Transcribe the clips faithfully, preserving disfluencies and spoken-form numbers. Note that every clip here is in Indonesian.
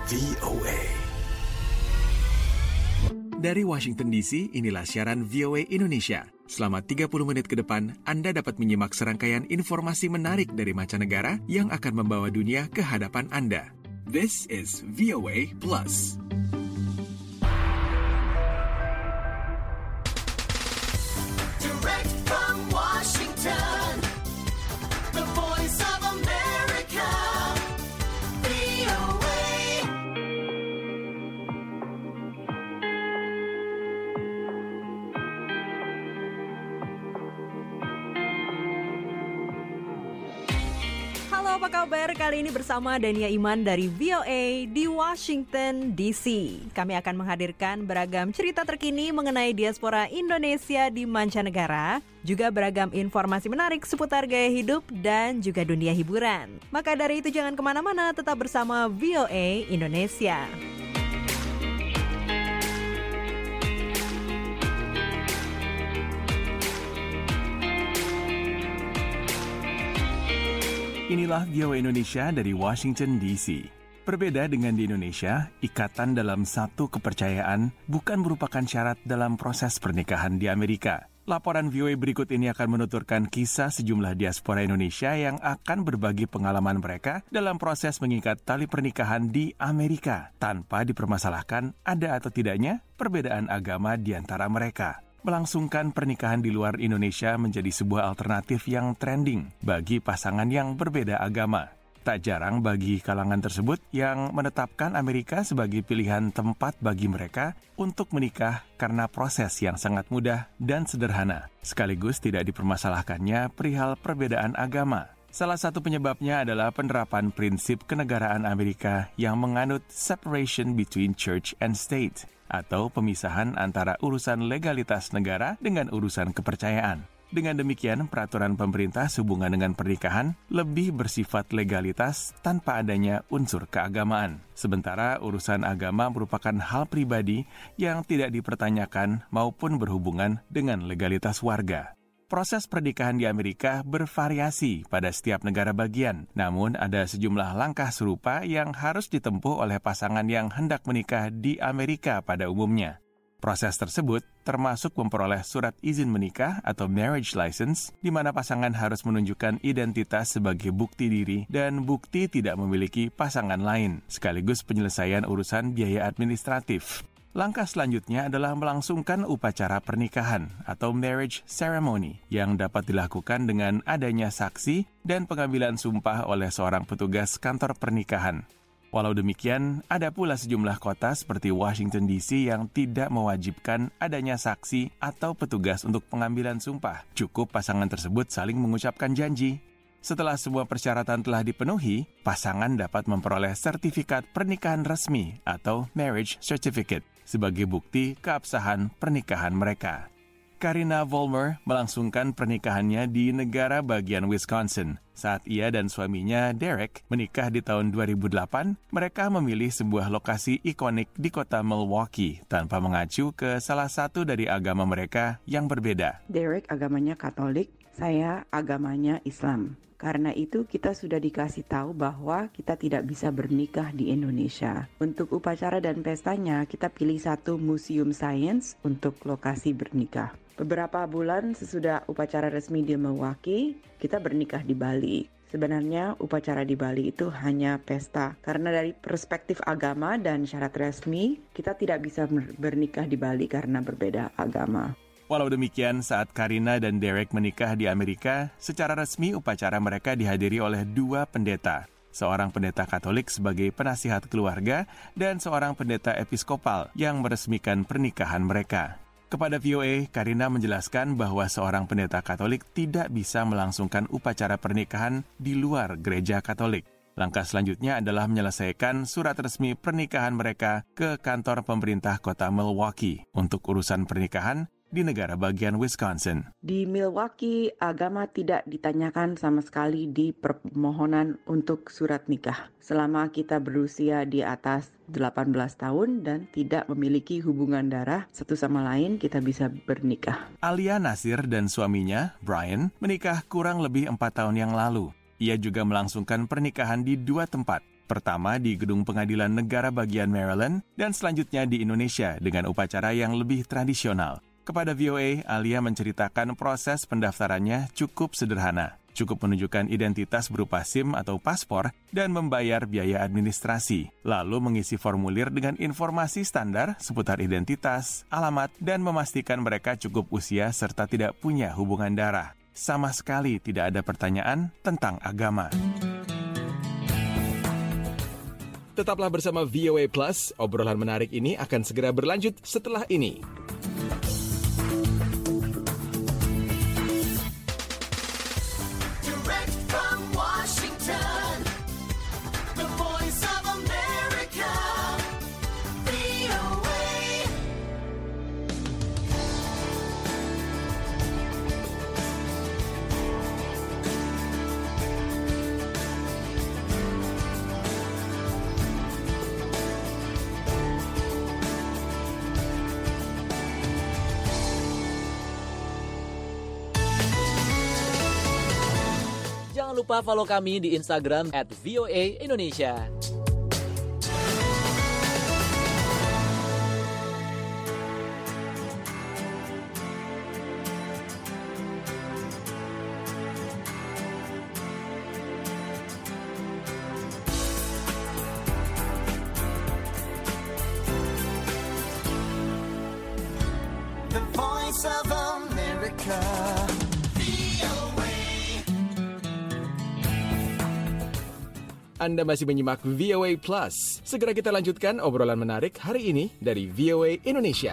V O A. Dari Washington D C, inilah siaran V O A Indonesia. Selama tiga puluh menit ke depan, Anda dapat menyimak serangkaian informasi menarik dari mancanegara yang akan membawa dunia ke hadapan Anda. This is V O A Plus. Direct from Washington, the voice of America, V O A. Halo, apa kabar? Kali ini bersama Dania Iman dari V O A di Washington D C. Kami akan menghadirkan beragam cerita terkini mengenai diaspora Indonesia di mancanegara, juga beragam informasi menarik seputar gaya hidup dan juga dunia hiburan. Maka dari itu jangan kemana-mana, tetap bersama V O A Indonesia. Inilah V O A Indonesia dari Washington D C. Berbeda dengan di Indonesia, ikatan dalam satu kepercayaan bukan merupakan syarat dalam proses pernikahan di Amerika. Laporan V O A berikut ini akan menuturkan kisah sejumlah diaspora Indonesia yang akan berbagi pengalaman mereka dalam proses mengikat tali pernikahan di Amerika, tanpa dipermasalahkan ada atau tidaknya perbedaan agama di antara mereka. Melangsungkan pernikahan di luar Indonesia menjadi sebuah alternatif yang trending bagi pasangan yang berbeda agama. Tak jarang bagi kalangan tersebut yang menetapkan Amerika sebagai pilihan tempat bagi mereka untuk menikah karena proses yang sangat mudah dan sederhana, sekaligus tidak dipermasalahkannya perihal perbedaan agama. Salah satu penyebabnya adalah penerapan prinsip kenegaraan Amerika yang menganut separation between church and state, atau pemisahan antara urusan legalitas negara dengan urusan kepercayaan. Dengan demikian, peraturan pemerintah sehubungan dengan pernikahan lebih bersifat legalitas tanpa adanya unsur keagamaan. Sementara urusan agama merupakan hal pribadi yang tidak dipertanyakan maupun berhubungan dengan legalitas warga. Proses pernikahan di Amerika bervariasi pada setiap negara bagian, namun ada sejumlah langkah serupa yang harus ditempuh oleh pasangan yang hendak menikah di Amerika pada umumnya. Proses tersebut termasuk memperoleh surat izin menikah atau marriage license, di mana pasangan harus menunjukkan identitas sebagai bukti diri dan bukti tidak memiliki pasangan lain, sekaligus penyelesaian urusan biaya administratif. Langkah selanjutnya adalah melangsungkan upacara pernikahan atau marriage ceremony yang dapat dilakukan dengan adanya saksi dan pengambilan sumpah oleh seorang petugas kantor pernikahan. Walau demikian, ada pula sejumlah kota seperti Washington D C yang tidak mewajibkan adanya saksi atau petugas untuk pengambilan sumpah. Cukup pasangan tersebut saling mengucapkan janji. Setelah semua persyaratan telah dipenuhi, pasangan dapat memperoleh sertifikat pernikahan resmi atau marriage certificate sebagai bukti keabsahan pernikahan mereka. Karina Vollmer melangsungkan pernikahannya di negara bagian Wisconsin. Saat ia dan suaminya Derek menikah di tahun dua ribu delapan, mereka memilih sebuah lokasi ikonik di kota Milwaukee tanpa mengacu ke salah satu dari agama mereka yang berbeda. Derek agamanya Katolik, saya agamanya Islam. Karena itu kita sudah dikasih tahu bahwa kita tidak bisa bernikah di Indonesia. Untuk upacara dan pestanya, kita pilih satu museum sains untuk lokasi bernikah. Beberapa bulan sesudah upacara resmi di Milwaukee, kita bernikah di Bali. Sebenarnya upacara di Bali itu hanya pesta. Karena dari perspektif agama dan syarat resmi, kita tidak bisa bernikah di Bali karena berbeda agama. Walau demikian, saat Karina dan Derek menikah di Amerika, secara resmi upacara mereka dihadiri oleh dua pendeta. Seorang pendeta Katolik sebagai penasihat keluarga dan seorang pendeta episkopal yang meresmikan pernikahan mereka. Kepada V O A, Karina menjelaskan bahwa seorang pendeta Katolik tidak bisa melangsungkan upacara pernikahan di luar gereja Katolik. Langkah selanjutnya adalah menyelesaikan surat resmi pernikahan mereka ke kantor pemerintah kota Milwaukee untuk urusan pernikahan di negara bagian Wisconsin. Di Milwaukee, agama tidak ditanyakan sama sekali di permohonan untuk surat nikah. Selama kita berusia di atas delapan belas tahun dan tidak memiliki hubungan darah satu sama lain, kita bisa bernikah. Alia Nasir dan suaminya, Brian, menikah kurang lebih empat tahun yang lalu. Ia juga melangsungkan pernikahan di dua tempat. Pertama di Gedung Pengadilan Negara bagian Maryland dan selanjutnya di Indonesia dengan upacara yang lebih tradisional. Kepada V O A, Alia menceritakan proses pendaftarannya cukup sederhana. Cukup menunjukkan identitas berupa SIM atau paspor dan membayar biaya administrasi. Lalu mengisi formulir dengan informasi standar seputar identitas, alamat, dan memastikan mereka cukup usia serta tidak punya hubungan darah. Sama sekali tidak ada pertanyaan tentang agama. Tetaplah bersama V O A Plus, obrolan menarik ini akan segera berlanjut setelah ini. Direct from Washington, the voice of America, V O A. Jangan lupa follow kami di Instagram at V O A Indonesia. The voice of America, V O A. Anda masih menyimak V O A Plus. Segera kita lanjutkan obrolan menarik hari ini dari V O A Indonesia.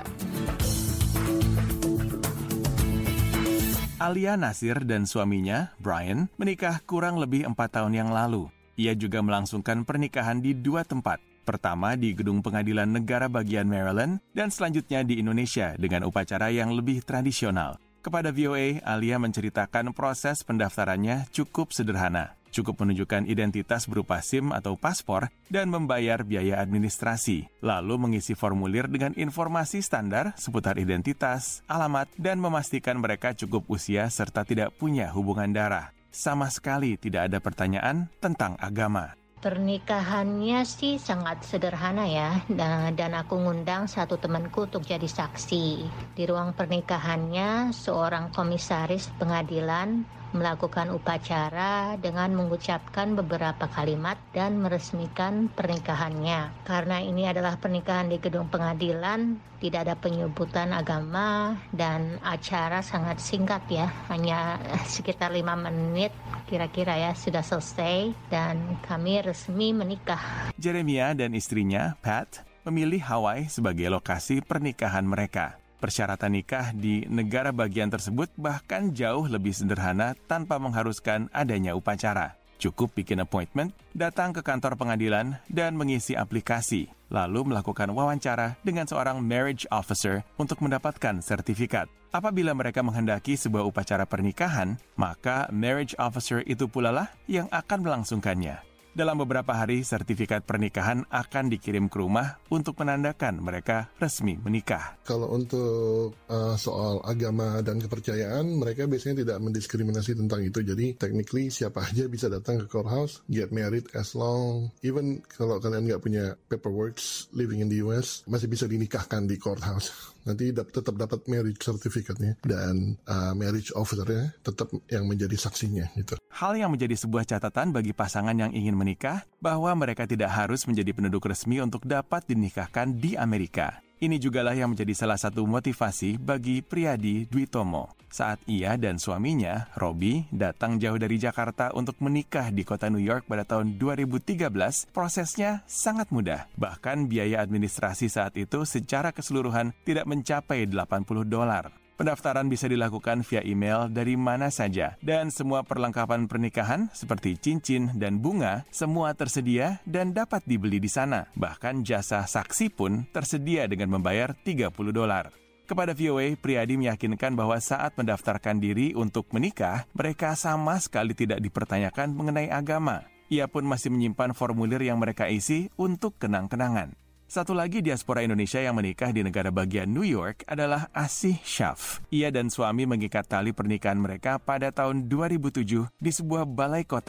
Alia Nasir dan suaminya, Brian, menikah kurang lebih empat tahun yang lalu. Ia juga melangsungkan pernikahan di dua tempat. Pertama di Gedung Pengadilan Negara bagian Maryland dan selanjutnya di Indonesia dengan upacara yang lebih tradisional. Kepada V O A, Alia menceritakan proses pendaftarannya cukup sederhana. Cukup menunjukkan identitas berupa SIM atau paspor dan membayar biaya administrasi. Lalu mengisi formulir dengan informasi standar seputar identitas, alamat, dan memastikan mereka cukup usia serta tidak punya hubungan darah. Sama sekali tidak ada pertanyaan tentang agama. Pernikahannya sih sangat sederhana ya, dan, dan aku ngundang satu temanku untuk jadi saksi. Di ruang pernikahannya, seorang komisaris pengadilan melakukan upacara dengan mengucapkan beberapa kalimat dan meresmikan pernikahannya. Karena ini adalah pernikahan di gedung pengadilan, tidak ada penyebutan agama dan acara sangat singkat ya, hanya sekitar lima menit kira-kira ya sudah selesai dan kami resmi menikah. Jeremia dan istrinya, Pat, memilih Hawaii sebagai lokasi pernikahan mereka. Persyaratan nikah di negara bagian tersebut bahkan jauh lebih sederhana tanpa mengharuskan adanya upacara. Cukup bikin appointment, datang ke kantor pengadilan, dan mengisi aplikasi. Lalu melakukan wawancara dengan seorang marriage officer untuk mendapatkan sertifikat. Apabila mereka menghendaki sebuah upacara pernikahan, maka marriage officer itu pula lah yang akan melangsungkannya. Dalam beberapa hari, sertifikat pernikahan akan dikirim ke rumah untuk menandakan mereka resmi menikah. Kalau untuk uh, soal agama dan kepercayaan, mereka biasanya tidak mendiskriminasi tentang itu. Jadi, technically siapa aja bisa datang ke courthouse, get married as long, even kalau kalian nggak punya paperwork living in the U S, masih bisa dinikahkan di courthouse. Nanti dap- tetap dapat marriage certificate-nya dan uh, marriage officer-nya tetap yang menjadi saksinya gitu. Hal yang menjadi sebuah catatan bagi pasangan yang ingin menikah, bahwa mereka tidak harus menjadi penduduk resmi untuk dapat dinikahkan di Amerika. Ini jugalah yang menjadi salah satu motivasi bagi Priyadi Dwi Tomo. Saat ia dan suaminya, Robi, datang jauh dari Jakarta untuk menikah di kota New York pada tahun dua ribu tiga belas, prosesnya sangat mudah. Bahkan biaya administrasi saat itu secara keseluruhan tidak mencapai delapan puluh dolar. Pendaftaran bisa dilakukan via email dari mana saja, dan semua perlengkapan pernikahan seperti cincin dan bunga semua tersedia dan dapat dibeli di sana. Bahkan jasa saksi pun tersedia dengan membayar tiga puluh dolar. Kepada V O A, Priyadi meyakinkan bahwa saat mendaftarkan diri untuk menikah, mereka sama sekali tidak dipertanyakan mengenai agama. Ia pun masih menyimpan formulir yang mereka isi untuk kenang-kenangan. Satu lagi diaspora Indonesia yang menikah di negara bagian New York adalah Asih Syaf. Ia dan suami mengikat tali pernikahan mereka pada tahun dua ribu tujuh di sebuah balai kota.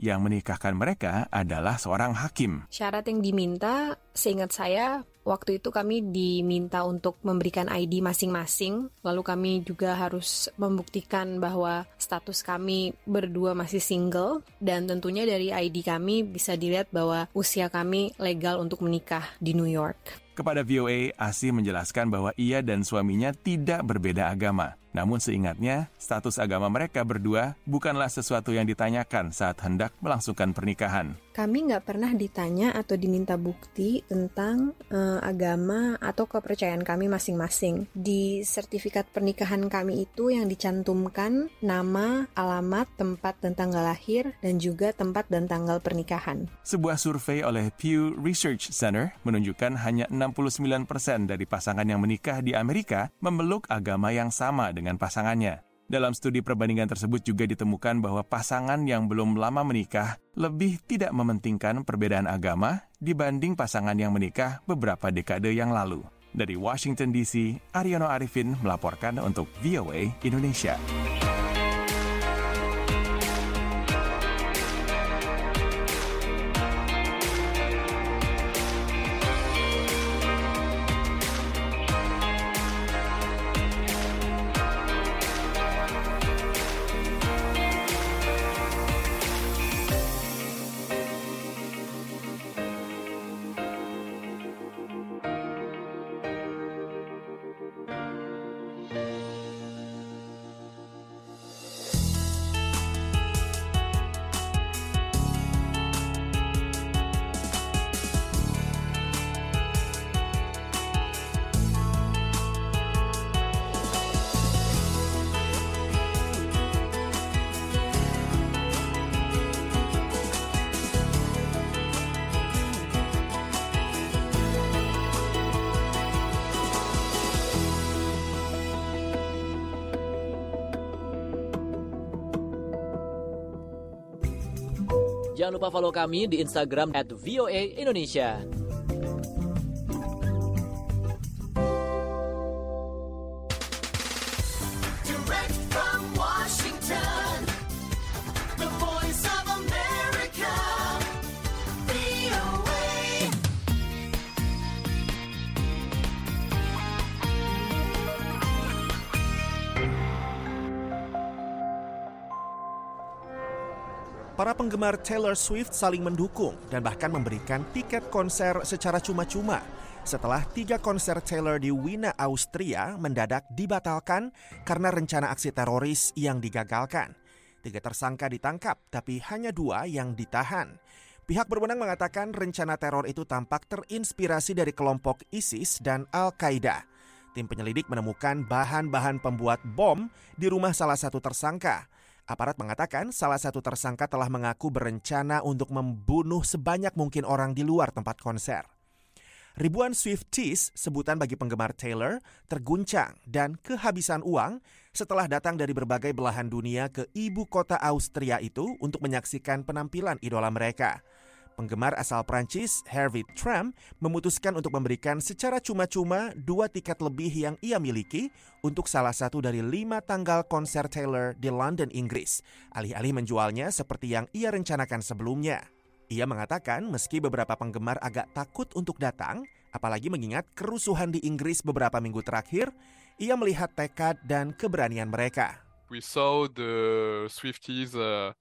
yang menikahkan mereka adalah seorang hakim. Syarat yang diminta, seingat saya, waktu itu kami diminta untuk memberikan I D masing-masing, lalu kami juga harus membuktikan bahwa status kami berdua masih single, dan tentunya dari I D kami bisa dilihat bahwa usia kami legal untuk menikah di New York. Kepada V O A, Asih menjelaskan bahwa ia dan suaminya tidak berbeda agama. Namun seingatnya, status agama mereka berdua bukanlah sesuatu yang ditanyakan saat hendak melangsungkan pernikahan. Kami nggak pernah ditanya atau diminta bukti tentang uh, agama atau kepercayaan kami masing-masing. Di sertifikat pernikahan kami itu yang dicantumkan nama, alamat, tempat dan tanggal lahir, dan juga tempat dan tanggal pernikahan. Sebuah survei oleh Pew Research Center menunjukkan hanya enam puluh sembilan persen dari pasangan yang menikah di Amerika memeluk agama yang sama dengan pasangannya. Dalam studi perbandingan tersebut juga ditemukan bahwa pasangan yang belum lama menikah lebih tidak mementingkan perbedaan agama dibanding pasangan yang menikah beberapa dekade yang lalu. Dari Washington D C, Aryono Arifin melaporkan untuk V O A Indonesia. Jangan lupa follow kami di Instagram at V O A Indonesia. Direct from Washington, the voice of America, V O A. Para penggemar Taylor Swift saling mendukung dan bahkan memberikan tiket konser secara cuma-cuma setelah tiga konser Taylor di Wiener, Austria mendadak dibatalkan karena rencana aksi teroris yang digagalkan. Tiga tersangka ditangkap, tapi hanya dua yang ditahan. Pihak berwenang mengatakan rencana teror itu tampak terinspirasi dari kelompok ISIS dan Al-Qaeda. Tim penyelidik menemukan bahan-bahan pembuat bom di rumah salah satu tersangka. Aparat mengatakan salah satu tersangka telah mengaku berencana untuk membunuh sebanyak mungkin orang di luar tempat konser. Ribuan Swifties, sebutan bagi penggemar Taylor, terguncang dan kehabisan uang setelah datang dari berbagai belahan dunia ke ibu kota Austria itu untuk menyaksikan penampilan idola mereka. Penggemar asal Prancis, Hervé Tram, memutuskan untuk memberikan secara cuma-cuma dua tiket lebih yang ia miliki untuk salah satu dari lima tanggal konser Taylor di London, Inggris, alih-alih menjualnya seperti yang ia rencanakan sebelumnya. Ia mengatakan meski beberapa penggemar agak takut untuk datang, apalagi mengingat kerusuhan di Inggris beberapa minggu terakhir, ia melihat tekad dan keberanian mereka. We saw the Swifties uh,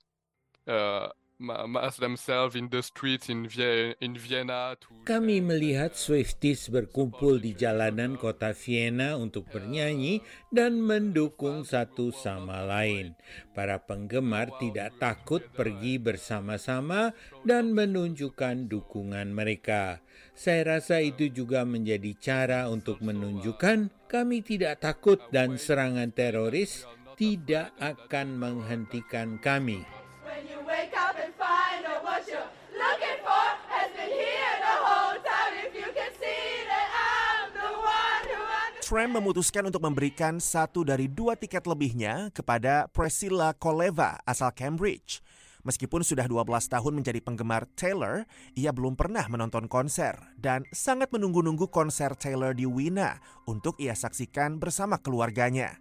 uh... mass themselves in the streets in Vienna. Kami melihat Swifties berkumpul di jalanan kota Vienna untuk bernyanyi dan mendukung satu sama lain. Para penggemar tidak takut pergi bersama-sama dan menunjukkan dukungan mereka. Saya rasa itu juga menjadi cara untuk menunjukkan kami tidak takut dan serangan teroris tidak akan menghentikan kami. When you wake up and find out what you're looking for has been here the whole time. If you can see that I'm the one who understands. Tram memutuskan untuk memberikan satu dari dua tiket lebihnya kepada Priscilla Koleva asal Cambridge. Meskipun sudah dua belas tahun menjadi penggemar Taylor, ia belum pernah menonton konser dan sangat menunggu-nunggu konser Taylor di Wiener untuk ia saksikan bersama keluarganya.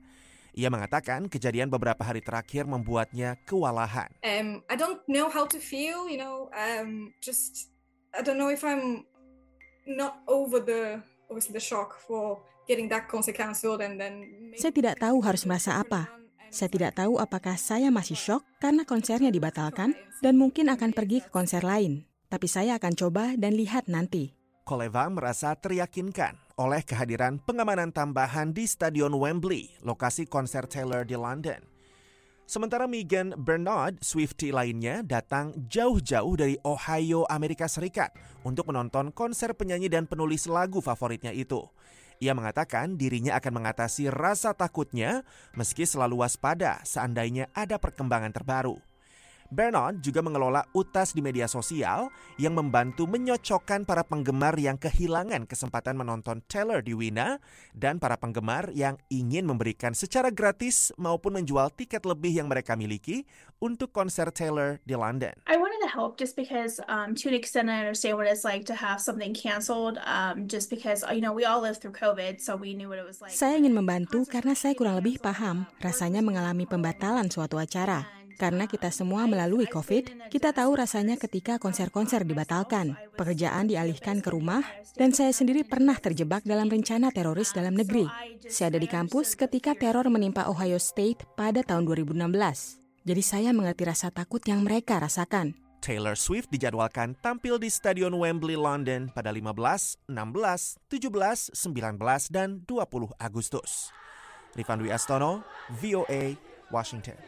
Ia mengatakan kejadian beberapa hari terakhir membuatnya kewalahan. Um, I don't know how to feel, you know, um, just I don't know if I'm not over the obviously the shock for getting that concert cancelled and then. Saya tidak tahu harus merasa apa. Saya tidak tahu apakah saya masih shock karena konsernya dibatalkan dan mungkin akan pergi ke konser lain. Tapi saya akan coba dan lihat nanti. Koleva merasa teryakinkan oleh kehadiran pengamanan tambahan di Stadion Wembley, lokasi konser Taylor di London. Sementara Megan Bernard, Swiftie lainnya, datang jauh-jauh dari Ohio, Amerika Serikat untuk menonton konser penyanyi dan penulis lagu favoritnya itu. Ia mengatakan dirinya akan mengatasi rasa takutnya meski selalu waspada seandainya ada perkembangan terbaru. Bernard juga mengelola utas di media sosial yang membantu menyocokkan para penggemar yang kehilangan kesempatan menonton Taylor di Wina dan para penggemar yang ingin memberikan secara gratis maupun menjual tiket lebih yang mereka miliki untuk konser Taylor di London. I wanted to help just because um, to an extent I understand what it's like to have something canceled um, just because you know we all lived through COVID so we knew what it was like. Saya ingin membantu karena saya kurang lebih paham rasanya mengalami pembatalan suatu acara. Karena kita semua melalui COVID, kita tahu rasanya ketika konser-konser dibatalkan, pekerjaan dialihkan ke rumah, dan saya sendiri pernah terjebak dalam rencana teroris dalam negeri. Saya ada di kampus ketika teror menimpa Ohio State pada tahun dua ribu enam belas. Jadi saya mengerti rasa takut yang mereka rasakan. Taylor Swift dijadwalkan tampil di Stadion Wembley, London pada lima belas, enam belas, tujuh belas, sembilan belas, dan dua puluh Agustus. Rifan Dwi Astono, V O A, Washington.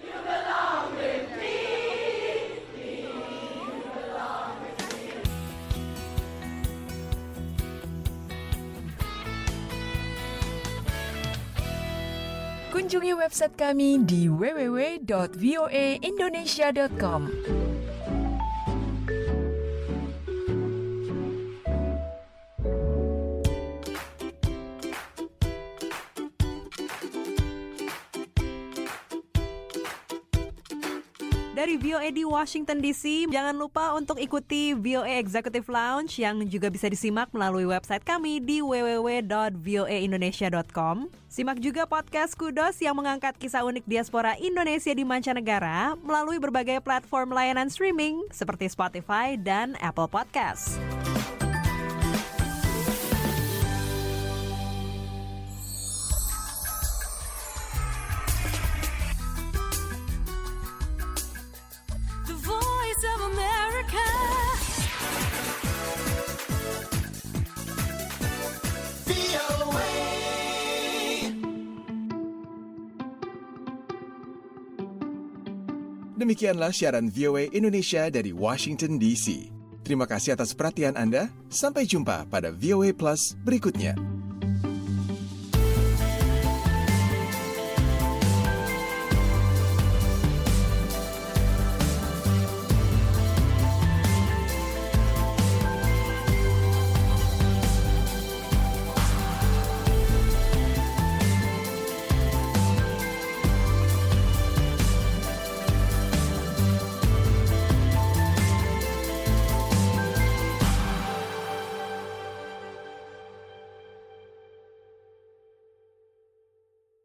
Kunjungi website kami di w w w dot v o a indonesia dot com. Dari V O A di Washington D C, jangan lupa untuk ikuti V O A Executive Lounge yang juga bisa disimak melalui website kami di w w w dot v o a indonesia dot com. Simak juga podcast Kudos yang mengangkat kisah unik diaspora Indonesia di mancanegara melalui berbagai platform layanan streaming seperti Spotify dan Apple Podcasts. Demikianlah siaran V O A Indonesia dari Washington D C. Terima kasih atas perhatian Anda. Sampai jumpa pada V O A Plus berikutnya.